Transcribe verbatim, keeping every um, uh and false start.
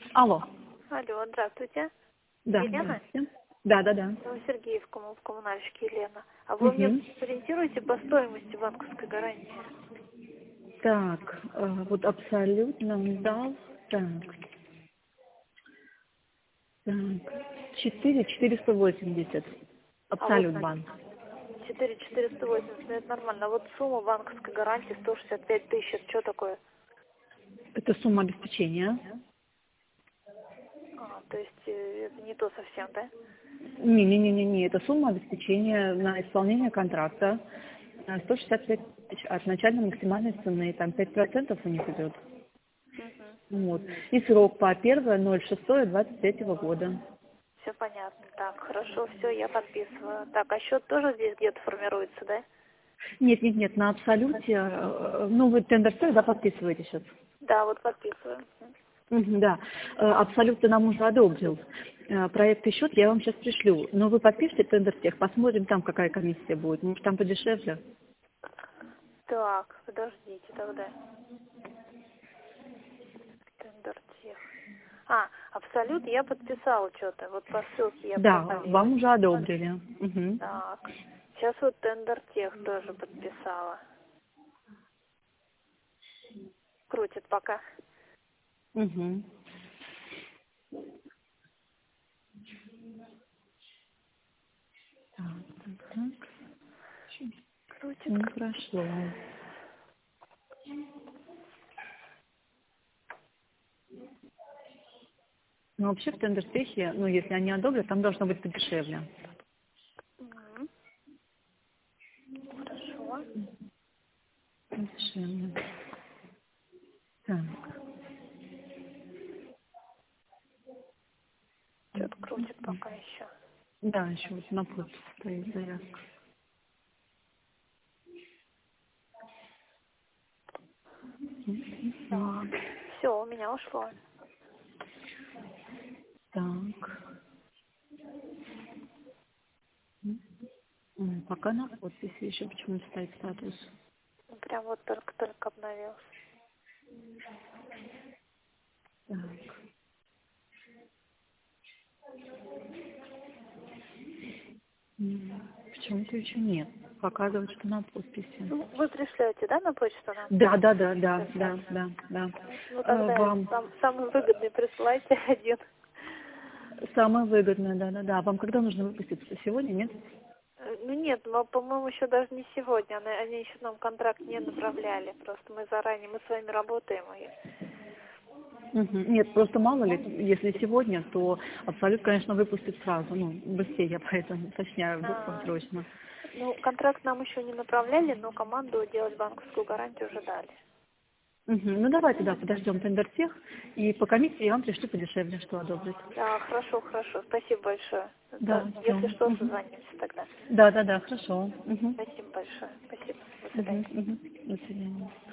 Алло. Алло, здравствуйте. Да, Елена? здравствуйте. Да, да, да. Ну, Сергеев, кому- в коммунальщике Елена. А вы мне Угу. сориентируете по стоимости банковской гарантии? Так, э, вот абсолютно он дал. Так, так. четыре четыреста восемьдесят. А вот Абсолют банк. четыре четыреста восемьдесят, ну это нормально. А вот сумма банковской гарантии сто шестьдесят пять тысяч, это что такое? Это сумма обеспечения. А, то есть э, это не то совсем, да? Не-не-не-не, это сумма обеспечения на исполнение контракта. э, сто шестьдесят пять тысяч от начальной максимальной цены. Там пять процентов у них идет. Угу. Вот. И срок по первое ноль шестое двадцать третьего года. Все понятно. Так, хорошо, все, я подписываю. Так, а счет тоже здесь где-то формируется, да? Нет, нет, нет, на абсолюте, э, ну вы тендер стоит, да, подписываете сейчас? Да, вот подписываю. Мгм, да, Э, абсолютно нам уже одобрил. Э, Проект и счет я вам сейчас пришлю. Но вы подпишите тендер тех, посмотрим там, какая комиссия будет. Может, там подешевле. Так, подождите тогда. Тендертех. А, Абсолют я подписала что-то. Вот по ссылке я Да, проходила. вам уже одобрили. Мгм. Так. Сейчас вот Тендертех тоже подписала. Крутит пока. Мгм. Так, так, так. Крутит, Не крутит. прошло. Но вообще в тендертехе, ну, если они одобрят, там должно быть подешевле. Мгм. Хорошо. Подешевле. Так, Что-то крутит пока еще. да, еще вот на почте стоит заявка. Так. Мгм. Все, у меня ушло. Так. М, Пока на подписи еще почему-то стоит статус. Ну, прям вот только-только обновился. Так. М, Почему-то еще нет. Показывает, что на подписи. Ну, вы пришлете, да, на почту нам? Да, да, да, да, да, Писать? да, да. Ну, Э, тогда Вам сам, самый выгодный присылайте один. самое выгодное, да, да, да. Вам когда нужно выпуститься? Сегодня, нет? Э, Ну нет, мы, по-моему, еще даже не сегодня. Они, они еще нам контракт не направляли. Просто мы заранее, мы с вами работаем. И... Мгм. Нет, просто мало ли, если сегодня, то Абсолют, конечно, выпустит сразу. Ну, быстрее, я поэтому уточняю, вдруг вам А, срочно. ну, контракт нам еще не направляли, но команду делать банковскую гарантию уже дали. Мгм. Ну, давайте, да, подождем тендертех, и по комиссии я вам пришлю подешевле, что одобрит. Да, хорошо, хорошо. Спасибо большое. Да, Да, все. если что, созвонимся тогда. Да, да, да, хорошо. Мгм. Спасибо большое. Спасибо. До Мгм, свидания. мгм. До свидания.